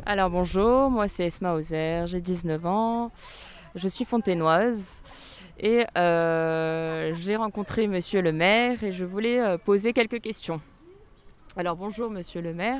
Alors bonjour, moi c'est Esma Ozer, j'ai 19 ans, je suis fontainoise et j'ai rencontré monsieur le maire et je voulais poser quelques questions. Alors bonjour monsieur le maire.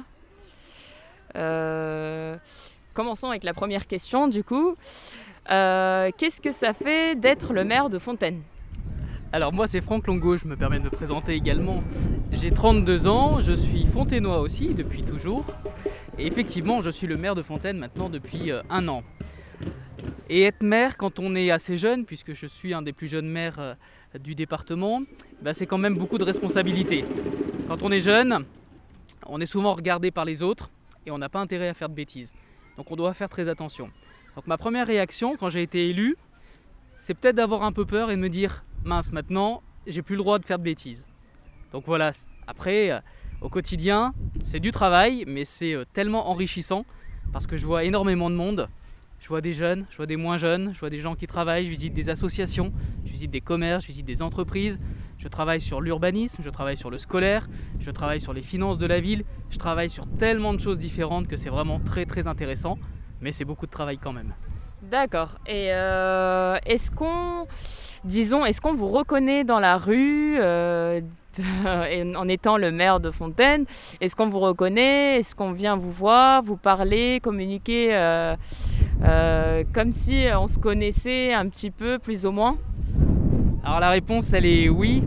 Euh, Commençons avec la première question du coup. Qu'est-ce que ça fait d'être le maire de Fontaine? Alors moi c'est Franck Longo, je me permets de me présenter également. J'ai 32 ans, je suis fontainois aussi depuis toujours. Et effectivement je suis le maire de Fontaine maintenant depuis un an. Et être maire quand on est assez jeune, puisque je suis un des plus jeunes maires du département, c'est quand même beaucoup de responsabilités. Quand on est jeune, on est souvent regardé par les autres et on n'a pas intérêt à faire de bêtises. Donc on doit faire très attention. Donc ma première réaction quand j'ai été élu, c'est peut-être d'avoir un peu peur et de me dire mince, maintenant j'ai plus le droit de faire de bêtises. Donc voilà, après au quotidien c'est du travail, mais c'est tellement enrichissant parce que je vois énormément de monde. Je vois des jeunes, je vois des moins jeunes, je vois des gens qui travaillent, je visite des associations, je visite des commerces, je visite des entreprises, je travaille sur l'urbanisme, je travaille sur le scolaire, je travaille sur les finances de la ville, je travaille sur tellement de choses différentes que c'est vraiment très très intéressant, mais c'est beaucoup de travail quand même. D'accord. Et est-ce qu'on vous reconnaît dans la rue en étant le maire de Fontaine? Est-ce qu'on vous reconnaît? Est-ce qu'on vient vous voir, vous parler, communiquer comme si on se connaissait un petit peu, plus ou moins? Alors la réponse elle est oui.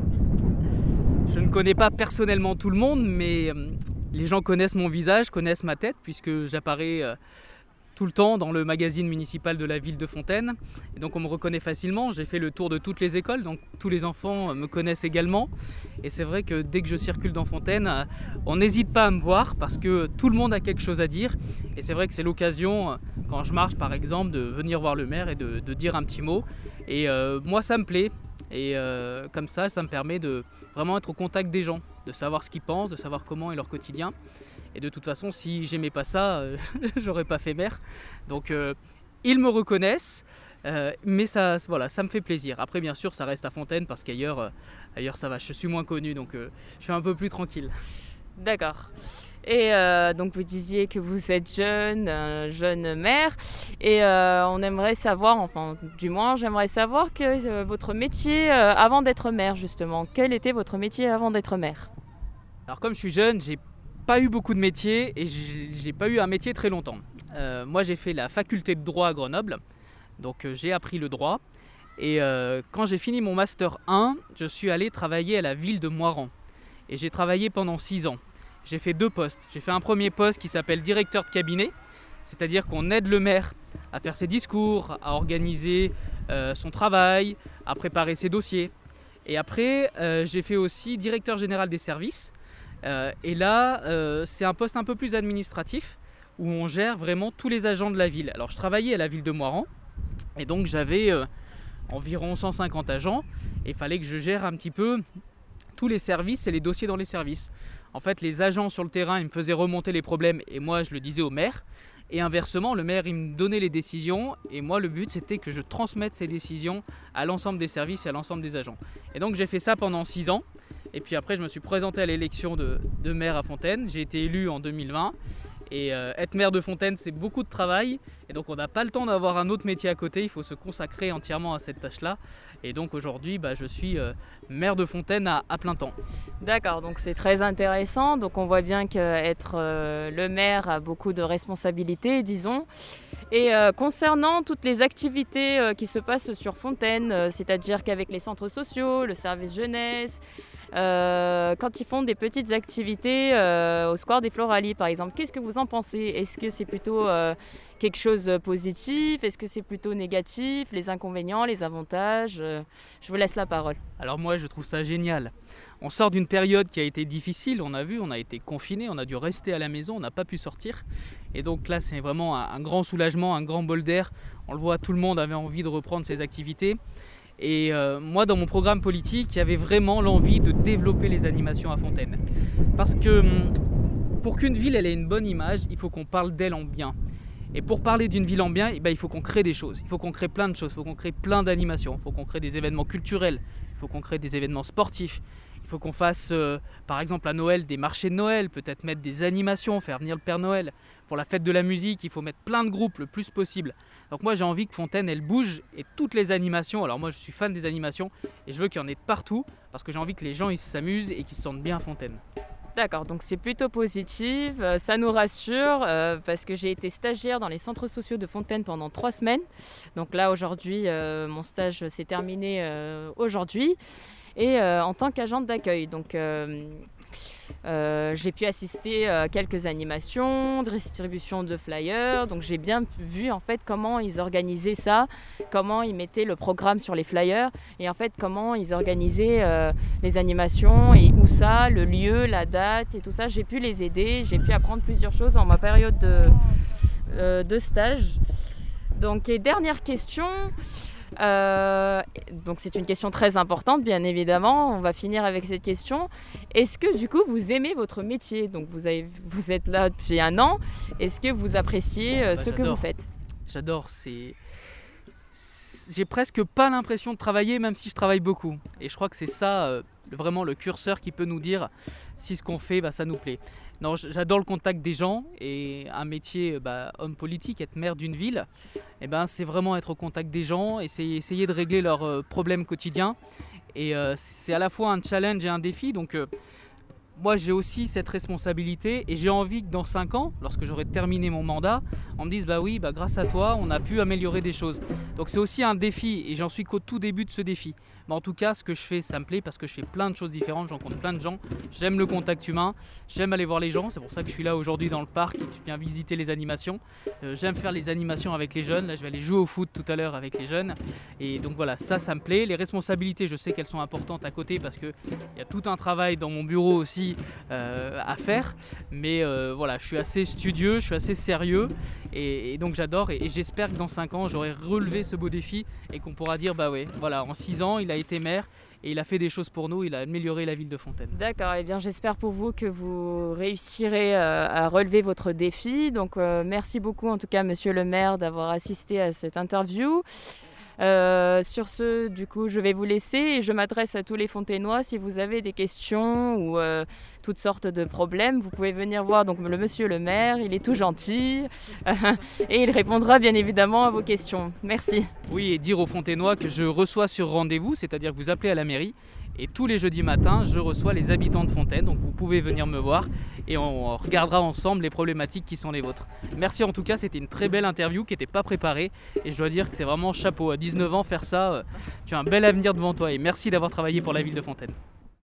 Je ne connais pas personnellement tout le monde, mais les gens connaissent mon visage, connaissent ma tête, puisque j'apparais tout le temps dans le magazine municipal de la ville de Fontaine. Et donc on me reconnaît facilement. J'ai fait le tour de toutes les écoles, donc tous les enfants me connaissent également. Et c'est vrai que dès que je circule dans Fontaine, on n'hésite pas à me voir parce que tout le monde a quelque chose à dire. Et c'est vrai que c'est l'occasion, quand je marche par exemple, de venir voir le maire et de dire un petit mot. Et moi ça me plaît. Et comme ça me permet de vraiment être au contact des gens, de savoir ce qu'ils pensent, de savoir comment est leur quotidien. Et de toute façon, si j'aimais pas ça, j'aurais pas fait maire. Donc ils me reconnaissent, mais ça, voilà, ça me fait plaisir. Après, bien sûr, ça reste à Fontaine parce qu'ailleurs, ailleurs ça va. Je suis moins connu, donc je suis un peu plus tranquille. D'accord. Et donc vous disiez que vous êtes jeune, un jeune maire, et on aimerait savoir, enfin du moins j'aimerais savoir que votre métier avant d'être maire justement, quel était votre métier avant d'être maire? Alors comme je suis jeune, j'ai pas eu beaucoup de métiers et j'ai pas eu un métier très longtemps. Moi j'ai fait la faculté de droit à Grenoble, donc j'ai appris le droit. Et quand j'ai fini mon master 1, je suis allé travailler à la ville de Moirans. Et j'ai travaillé pendant 6 ans. J'ai fait 2 postes. J'ai fait un premier poste qui s'appelle directeur de cabinet, c'est-à-dire qu'on aide le maire à faire ses discours, à organiser son travail, à préparer ses dossiers. Et après, j'ai fait aussi directeur général des services. Et là, c'est un poste un peu plus administratif où on gère vraiment tous les agents de la ville. Alors je travaillais à la ville de Moirans et donc j'avais environ 150 agents et il fallait que je gère un petit peu tous les services et les dossiers dans les services. En fait, les agents sur le terrain, ils me faisaient remonter les problèmes et moi, je le disais au maire. Et inversement, le maire, il me donnait les décisions et moi, le but, c'était que je transmette ces décisions à l'ensemble des services et à l'ensemble des agents. Et donc, j'ai fait ça pendant 6 ans. Et puis après, je me suis présenté à l'élection de maire à Fontaine. J'ai été élu en 2020. Et être maire de Fontaine, c'est beaucoup de travail. Et donc, on n'a pas le temps d'avoir un autre métier à côté. Il faut se consacrer entièrement à cette tâche-là. Et donc, aujourd'hui, je suis maire de Fontaine à plein temps. D'accord, donc c'est très intéressant. Donc on voit bien qu'être le maire a beaucoup de responsabilités, disons. Et concernant toutes les activités qui se passent sur Fontaine, c'est-à-dire qu'avec les centres sociaux, le service jeunesse, quand ils font des petites activités au Square des Floralies par exemple, qu'est-ce que vous en pensez? Est-ce que c'est plutôt quelque chose de positif? Est-ce que c'est plutôt négatif? Les inconvénients, les avantages? Je vous laisse la parole. Alors moi, je trouve ça génial. On sort d'une période qui a été difficile, on a vu, on a été confinés, on a dû rester à la maison, on n'a pas pu sortir. Et donc là, c'est vraiment un grand soulagement, un grand bol d'air. On le voit, tout le monde avait envie de reprendre ses activités. Et moi, dans mon programme politique, il y avait vraiment l'envie de développer les animations à Fontaine. Parce que pour qu'une ville elle ait une bonne image, il faut qu'on parle d'elle en bien. Et pour parler d'une ville en bien, il faut qu'on crée des choses. Il faut qu'on crée plein de choses, il faut qu'on crée plein d'animations, il faut qu'on crée des événements culturels, il faut qu'on crée des événements sportifs. Il Il faut qu'on fasse par exemple à Noël des marchés de Noël, peut-être mettre des animations, faire venir le Père Noël. Pour la fête de la musique, il faut mettre plein de groupes le plus possible. Donc moi j'ai envie que Fontaine elle bouge et toutes les animations, alors moi je suis fan des animations et je veux qu'il y en ait de partout parce que j'ai envie que les gens ils s'amusent et qu'ils se sentent bien à Fontaine. D'accord, donc c'est plutôt positif, ça nous rassure parce que j'ai été stagiaire dans les centres sociaux de Fontaine pendant 3 semaines. Donc là aujourd'hui, mon stage s'est terminé aujourd'hui et en tant qu'agente d'accueil. Donc j'ai pu assister à quelques animations, de distribution de flyers. Donc j'ai bien vu en fait comment ils organisaient ça, comment ils mettaient le programme sur les flyers et en fait comment ils organisaient les animations et où ça, le lieu, la date et tout ça. J'ai pu les aider, j'ai pu apprendre plusieurs choses en ma période de stage. Donc et dernière question. Donc c'est une question très importante, bien évidemment. On va finir avec cette question. Est-ce que du coup vous aimez votre métier? Donc vous êtes là depuis 1 an. Est-ce que vous appréciez ce que vous faites? J'adore. J'ai presque pas l'impression de travailler, même si je travaille beaucoup. Et je crois que c'est ça vraiment le curseur qui peut nous dire si ce qu'on fait, ça nous plaît. Non, j'adore le contact des gens et un métier homme politique, être maire d'une ville, c'est vraiment être au contact des gens et c'est essayer de régler leurs problèmes quotidiens. Et c'est à la fois un challenge et un défi. Donc moi j'ai aussi cette responsabilité et j'ai envie que dans 5 ans, lorsque j'aurai terminé mon mandat, on me dise oui, grâce à toi, on a pu améliorer des choses. Donc c'est aussi un défi et j'en suis qu'au tout début de ce défi. Mais en tout cas, ce que je fais, ça me plaît parce que je fais plein de choses différentes, je rencontre plein de gens, j'aime le contact humain, j'aime aller voir les gens, c'est pour ça que je suis là aujourd'hui dans le parc et que je viens visiter les animations. J'aime faire les animations avec les jeunes, là je vais aller jouer au foot tout à l'heure avec les jeunes. Et donc voilà, ça me plaît. Les responsabilités, je sais qu'elles sont importantes à côté parce qu'il y a tout un travail dans mon bureau aussi à faire. Mais voilà, je suis assez studieux, je suis assez sérieux et donc j'adore et j'espère que dans 5 ans, j'aurai relevé ce beau défi et qu'on pourra dire ouais, voilà, en 6 ans, il a été maire et il a fait des choses pour nous, il a amélioré la ville de Fontaine. D'accord, et bien j'espère pour vous que vous réussirez à relever votre défi. Donc merci beaucoup en tout cas monsieur le maire d'avoir assisté à cette interview. Sur ce, du coup, je vais vous laisser et je m'adresse à tous les Fontainois. Si vous avez des questions ou toutes sortes de problèmes, vous pouvez venir voir donc le monsieur le maire, il est tout gentil et il répondra bien évidemment à vos questions. Merci. Oui, et dire aux Fontainois que je reçois sur rendez-vous, c'est-à-dire que vous appelez à la mairie et tous les jeudis matins, je reçois les habitants de Fontaine, donc vous pouvez venir me voir et on regardera ensemble les problématiques qui sont les vôtres. Merci en tout cas, c'était une très belle interview qui n'était pas préparée et je dois dire que c'est vraiment chapeau. À 19 ans, faire ça, tu as un bel avenir devant toi et merci d'avoir travaillé pour la ville de Fontaine.